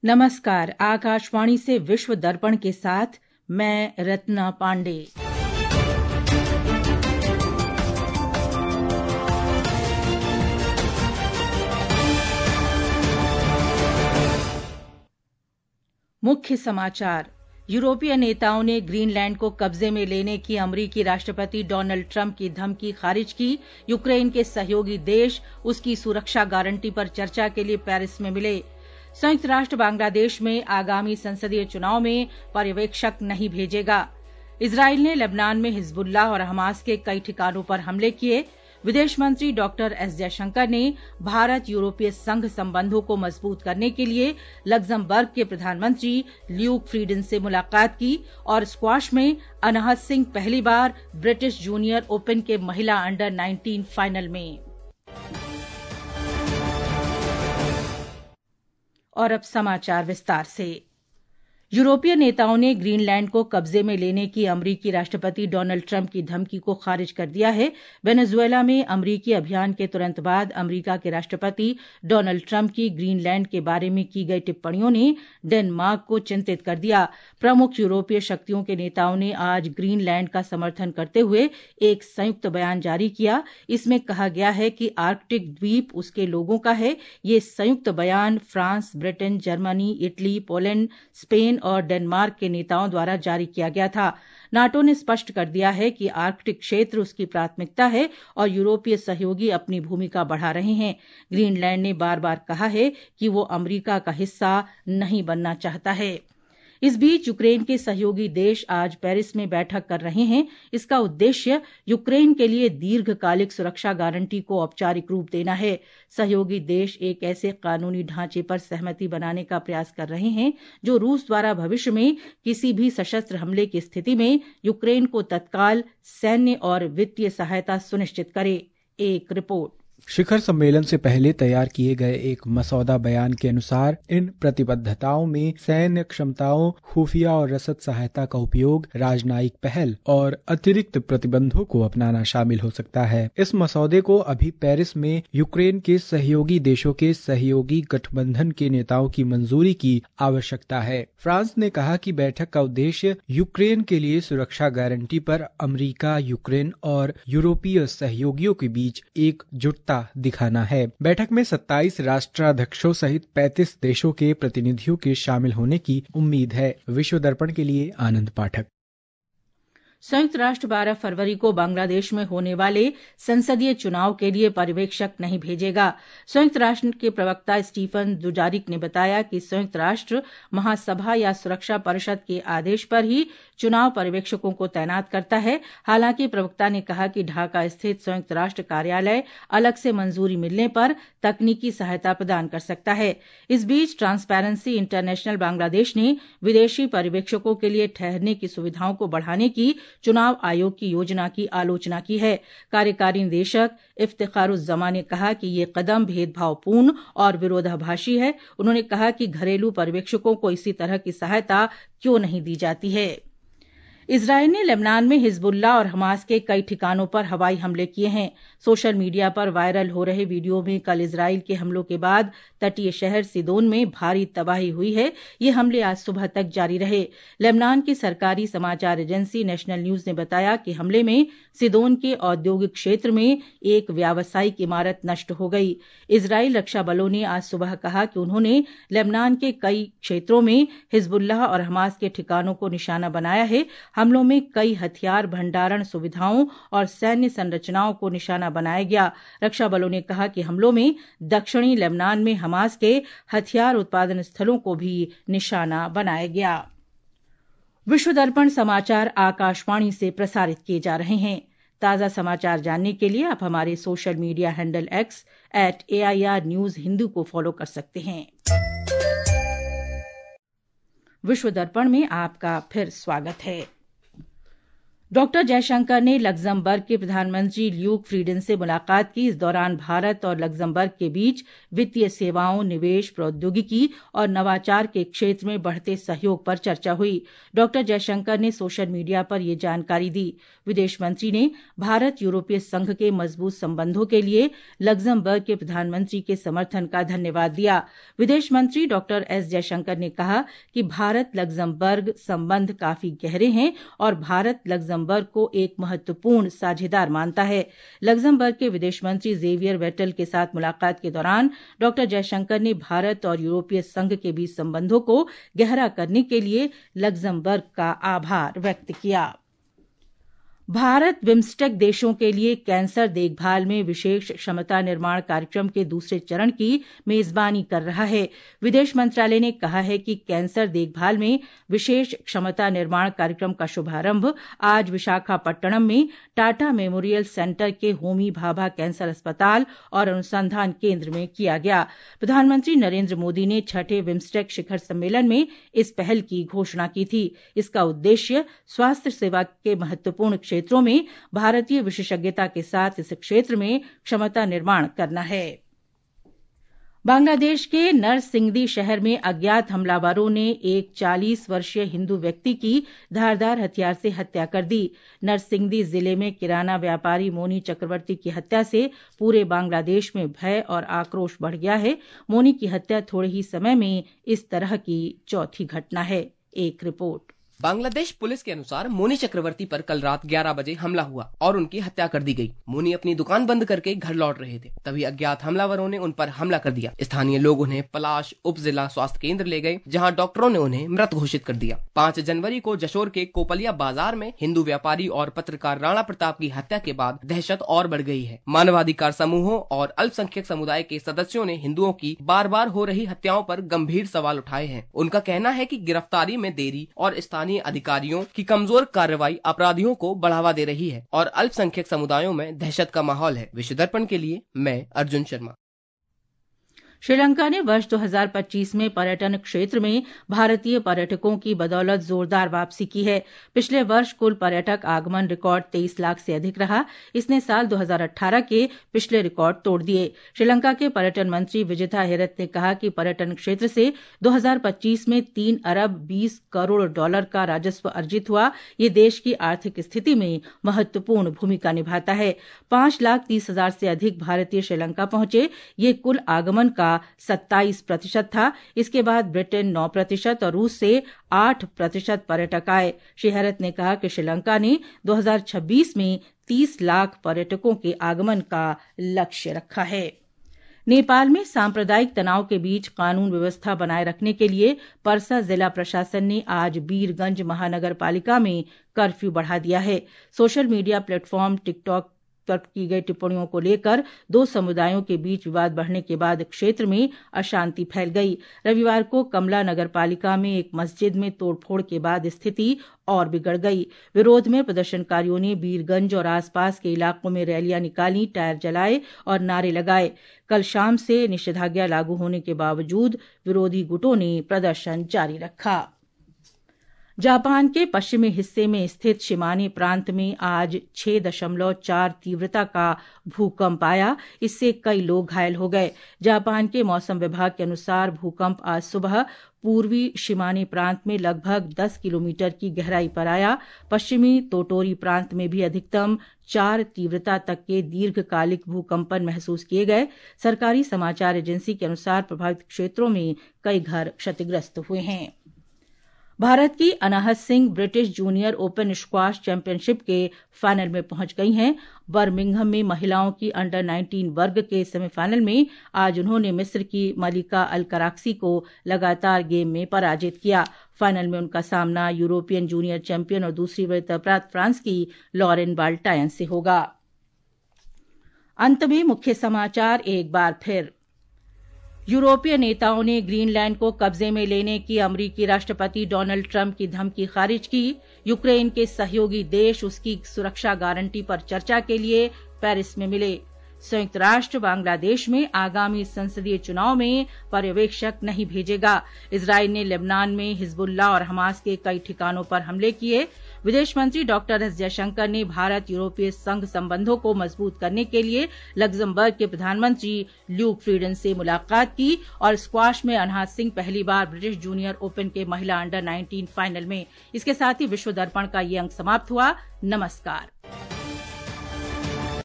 नमस्कार, आकाशवाणी से विश्व दर्पण के साथ मैं रत्ना पांडे। मुख्य समाचार। यूरोपीय नेताओं ने ग्रीनलैंड को कब्जे में लेने की अमेरिकी राष्ट्रपति डोनाल्ड ट्रंप की धमकी खारिज की। यूक्रेन के सहयोगी देश उसकी सुरक्षा गारंटी पर चर्चा के लिए पेरिस में मिले। संयुक्त राष्ट्र बांग्लादेश में आगामी संसदीय चुनाव में पर्यवेक्षक नहीं भेजेगा। इजरायल ने लेबनान में हिजबुल्लाह और हमास के कई ठिकानों पर हमले किए। विदेश मंत्री डॉक्टर एस जयशंकर ने भारत यूरोपीय संघ संबंधों को मजबूत करने के लिए लग्जमबर्ग के प्रधानमंत्री ल्यूक फ्रीडन से मुलाकात की। और स्क्वाश में अनाहत सिंह पहली बार ब्रिटिश जूनियर ओपन के महिला अंडर 19 फाइनल में। और अब समाचार विस्तार से। यूरोपीय नेताओं ने ग्रीनलैंड को कब्जे में लेने की अमेरिकी राष्ट्रपति डोनाल्ड ट्रंप की धमकी को खारिज कर दिया है। वेनेजुएला में अमेरिकी अभियान के तुरंत बाद अमेरिका के राष्ट्रपति डोनाल्ड ट्रंप की ग्रीनलैंड के बारे में की गई टिप्पणियों ने डेनमार्क को चिंतित कर दिया। प्रमुख यूरोपीय शक्तियों के नेताओं ने आज ग्रीनलैंड का समर्थन करते हुए एक संयुक्त बयान जारी किया। इसमें कहा गया है कि आर्कटिक द्वीप उसके लोगों का है। ये संयुक्त बयान France, Britain, Germany, Italy, Poland, Spain और डेनमार्क के नेताओं द्वारा जारी किया गया था। नाटो ने स्पष्ट कर दिया है कि आर्कटिक क्षेत्र उसकी प्राथमिकता है और यूरोपीय सहयोगी अपनी भूमिका बढ़ा रहे हैं। ग्रीनलैंड ने बार बार कहा है कि वो अमेरिका का हिस्सा नहीं बनना चाहता है। इस बीच यूक्रेन के सहयोगी देश आज पेरिस में बैठक कर रहे हैं। इसका उद्देश्य यूक्रेन के लिए दीर्घकालिक सुरक्षा गारंटी को औपचारिक रूप देना है। सहयोगी देश एक ऐसे कानूनी ढांचे पर सहमति बनाने का प्रयास कर रहे हैं जो रूस द्वारा भविष्य में किसी भी सशस्त्र हमले की स्थिति में यूक्रेन को तत्काल सैन्य और वित्तीय सहायता सुनिश्चित करे। एक रिपोर्ट। शिखर सम्मेलन से पहले तैयार किए गए एक मसौदा बयान के अनुसार इन प्रतिबद्धताओं में सैन्य क्षमताओं, खुफिया और रसद सहायता का उपयोग, राजनयिक पहल और अतिरिक्त प्रतिबंधों को अपनाना शामिल हो सकता है। इस मसौदे को अभी पेरिस में यूक्रेन के सहयोगी देशों के सहयोगी गठबंधन के नेताओं की मंजूरी की आवश्यकता है। फ्रांस ने कहा कि बैठक का उद्देश्य यूक्रेन के लिए सुरक्षा गारंटी पर अमेरिका, यूक्रेन और यूरोपीय सहयोगियों के बीच एकजुटता दिखाना है। बैठक में 27 राष्ट्राध्यक्षों सहित 35 देशों के प्रतिनिधियों के शामिल होने की उम्मीद है। विश्व दर्पण के लिए आनंद पाठक। संयुक्त राष्ट्र 12 फरवरी को बांग्लादेश में होने वाले संसदीय चुनाव के लिए पर्यवेक्षक नहीं भेजेगा। संयुक्त राष्ट्र के प्रवक्ता स्टीफन दुजारिक ने बताया कि संयुक्त राष्ट्र महासभा या सुरक्षा परिषद के आदेश पर ही चुनाव पर्यवेक्षकों को तैनात करता है। हालांकि प्रवक्ता ने कहा कि ढाका स्थित संयुक्त राष्ट्र कार्यालय अलग से मंजूरी मिलने पर तकनीकी सहायता प्रदान कर सकता है। इस बीच ट्रांसपेरेंसी इंटरनेशनल बांग्लादेश ने विदेशी पर्यवेक्षकों के लिए ठहरने की सुविधाओं को बढ़ाने की चुनाव आयोग की योजना की आलोचना की है। कार्यकारी निदेशक इफ्तिखारुज्जमा ने कहा कि ये कदम भेदभावपूर्ण और विरोधाभासी है। उन्होंने कहा कि घरेलू पर्यवेक्षकों को इसी तरह की सहायता क्यों नहीं दी जाती है। इजरायल ने लेबनान में हिजबुल्लाह और हमास के कई ठिकानों पर हवाई हमले किए हैं। सोशल मीडिया पर वायरल हो रहे वीडियो में कल इजरायल के हमलों के बाद तटीय शहर सिदोन में भारी तबाही हुई है। ये हमले आज सुबह तक जारी रहे। लेबनान की सरकारी समाचार एजेंसी नेशनल न्यूज ने बताया कि हमले में सिदोन के औद्योगिक क्षेत्र में एक व्यावसायिक इमारत नष्ट हो गई। इजरायल रक्षा बलों ने आज सुबह कहा कि उन्होंने लेबनान के कई क्षेत्रों में हिजबुल्लाह और हमास के ठिकानों को निशाना बनाया है। हमलों में कई हथियार भंडारण सुविधाओं और सैन्य संरचनाओं को निशाना बनाया गया। रक्षा बलों ने कहा कि हमलों में दक्षिणी लेबनान में हमास के हथियार उत्पादन स्थलों को भी निशाना बनाया गया। विश्व दर्पण समाचार आकाशवाणी से प्रसारित किए जा रहे हैं। ताज़ा समाचार जानने के लिए आप हमारे social media handle X @AIR News Hindi को फॉलो कर सकते हैं। विश्व दर्पण में आपका फिर स्वागत है। डॉक्टर जयशंकर ने लग्जमबर्ग के प्रधानमंत्री ल्यूक फ्रीडन से मुलाकात की। इस दौरान भारत और लग्जमबर्ग के बीच वित्तीय सेवाओं, निवेश, प्रौद्योगिकी और नवाचार के क्षेत्र में बढ़ते सहयोग पर चर्चा हुई। डॉक्टर जयशंकर ने सोशल मीडिया पर यह जानकारी दी। विदेश मंत्री ने भारत यूरोपीय संघ के मजबूत संबंधों के लिए लग्जमबर्ग के प्रधानमंत्री के समर्थन का धन्यवाद दिया। विदेश मंत्री डॉक्टर एस जयशंकर ने कहा कि भारत लग्जमबर्ग संबंध काफी गहरे हैं और भारत लग्जमबर्ग को एक महत्वपूर्ण साझेदार मानता है। लग्जमबर्ग के विदेश मंत्री जेवियर वेटल के साथ मुलाकात के दौरान डॉक्टर जयशंकर ने भारत और यूरोपीय संघ के बीच संबंधों को गहरा करने के लिए लग्जमबर्ग का आभार व्यक्त किया। भारत बिम्स्टेक देशों के लिए कैंसर देखभाल में विशेष क्षमता निर्माण कार्यक्रम के दूसरे चरण की मेजबानी कर रहा है। विदेश मंत्रालय ने कहा है कि कैंसर देखभाल में विशेष क्षमता निर्माण कार्यक्रम का शुभारंभ आज विशाखापट्टनम में टाटा मेमोरियल सेंटर के होमी भाभा कैंसर अस्पताल और अनुसंधान केंद्र में किया गया। प्रधानमंत्री नरेंद्र मोदी ने छठे बिम्स्टेक शिखर सम्मेलन में इस पहल की घोषणा की थी। इसका उद्देश्य स्वास्थ्य सेवा के महत्वपूर्ण क्षेत्रों में भारतीय विशेषज्ञता के साथ इस क्षेत्र में क्षमता निर्माण करना है। बांग्लादेश के नरसिंगदी शहर में अज्ञात हमलावरों ने एक 40 वर्षीय हिंदू व्यक्ति की धारदार हथियार से हत्या कर दी। नरसिंगदी जिले में किराना व्यापारी मोनी चक्रवर्ती की हत्या से पूरे बांग्लादेश में भय और आक्रोश बढ़ गया है। मोनी की हत्या थोड़े ही समय में इस तरह की चौथी घटना है। एक रिपोर्ट। बांग्लादेश पुलिस के अनुसार मोनी चक्रवर्ती पर कल रात 11 बजे हमला हुआ और उनकी हत्या कर दी गई। मोनी अपनी दुकान बंद करके घर लौट रहे थे, तभी अज्ञात हमलावरों ने उन पर हमला कर दिया। स्थानीय लोग उन्हें पलाश उप जिला स्वास्थ्य केंद्र ले गए, जहां डॉक्टरों ने उन्हें मृत घोषित कर दिया। 5 जनवरी को जशोर के कोपलिया बाजार में हिंदू व्यापारी और पत्रकार राणा प्रताप की हत्या के बाद दहशत और बढ़ गई है। मानवाधिकार समूहों और अल्पसंख्यक समुदाय के सदस्यों ने हिंदुओं की बार बार हो रही हत्याओं पर गंभीर सवाल उठाए हैं। उनका कहना है कि गिरफ्तारी में देरी और स्थानीय अधिकारियों की कमजोर कार्रवाई अपराधियों को बढ़ावा दे रही है और अल्पसंख्यक समुदायों में दहशत का माहौल है। विश्व दर्पण के लिए मैं अर्जुन शर्मा। श्रीलंका ने वर्ष 2025 में पर्यटन क्षेत्र में भारतीय पर्यटकों की बदौलत जोरदार वापसी की है। पिछले वर्ष कुल पर्यटक आगमन रिकॉर्ड 23 लाख से अधिक रहा। इसने साल 2018 के पिछले रिकॉर्ड तोड़ दिए। श्रीलंका के पर्यटन मंत्री विजिता हेरत ने कहा कि पर्यटन क्षेत्र से 2025 में 3 अरब 20 करोड़ डॉलर का राजस्व अर्जित हुआ। ये देश की आर्थिक स्थिति में महत्वपूर्ण भूमिका निभाता है। 5,30,000 से अधिक भारतीय श्रीलंका पहुंचे। ये कुल आगमन का 27% था। इसके बाद ब्रिटेन 9% और रूस से 8% पर्यटक आए। श्री हेरत ने कहा कि श्रीलंका ने 2026 में 30 लाख पर्यटकों के आगमन का लक्ष्य रखा है। नेपाल में सांप्रदायिक तनाव के बीच कानून व्यवस्था बनाए रखने के लिए परसा जिला प्रशासन ने आज वीरगंज महानगर पालिका में कर्फ्यू बढ़ा दिया है। सोशल मीडिया प्लेटफॉर्म टिकटॉक पर की गई टिप्पणियों को लेकर 2 समुदायों के बीच विवाद बढ़ने के बाद क्षेत्र में अशांति फैल गई। रविवार को कमला नगर पालिका में एक मस्जिद में तोड़फोड़ के बाद स्थिति और बिगड़ गई। विरोध में प्रदर्शनकारियों ने वीरगंज और आसपास के इलाकों में रैलियां निकाली, टायर जलाए और नारे लगाए। कल शाम से निषेधाज्ञा लागू होने के बावजूद विरोधी गुटों ने प्रदर्शन जारी रखा। जापान के पश्चिमी हिस्से में स्थित शिमाने प्रांत में आज 6.4 तीव्रता का भूकंप आया। इससे कई लोग घायल हो गए। जापान के मौसम विभाग के अनुसार भूकंप आज सुबह पूर्वी शिमाने प्रांत में लगभग 10 किलोमीटर की गहराई पर आया। पश्चिमी तोटोरी प्रांत में भी अधिकतम 4 तीव्रता तक के दीर्घकालिक भूकंपन महसूस किए गए। सरकारी समाचार एजेंसी के अनुसार प्रभावित क्षेत्रों में कई घर क्षतिग्रस्त हुए हैं। भारत की Anahat Singh British junior open squash championship के फाइनल में पहुंच गई हैं। बर्मिंघम में महिलाओं की अंडर 19 वर्ग के सेमीफाइनल में आज उन्होंने मिस्र की मलिका अल कराक्सी को लगातार गेम में पराजित किया। फाइनल में उनका सामना यूरोपियन जूनियर चैंपियन और दूसरी वरीयता प्राप्त फ्रांस की लॉरेन बाल्टायन से होगा। अंत में मुख्य समाचार एक बार फिर। यूरोपीय नेताओं ने ग्रीनलैंड को कब्जे में लेने की अमरीकी राष्ट्रपति डोनाल्ड ट्रंप की धमकी खारिज की। यूक्रेन के सहयोगी देश उसकी सुरक्षा गारंटी पर चर्चा के लिए पेरिस में मिले। संयुक्त राष्ट्र बांग्लादेश में आगामी संसदीय चुनाव में पर्यवेक्षक नहीं भेजेगा। इजराइल ने लेबनान में हिजबुल्लाह और हमास के कई ठिकानों पर हमले किए। विदेश मंत्री डॉक्टर एस जयशंकर ने भारत यूरोपीय संघ संबंधों को मजबूत करने के लिए लग्जमबर्ग के प्रधानमंत्री ल्यूक फ्रीडन से मुलाकात की और स्क्वाश में अनहात सिंह पहली बार ब्रिटिश जूनियर ओपन के महिला अंडर 19 फाइनल में। इसके साथ ही विश्व दर्पण का ये अंक समाप्त हुआ। नमस्कार।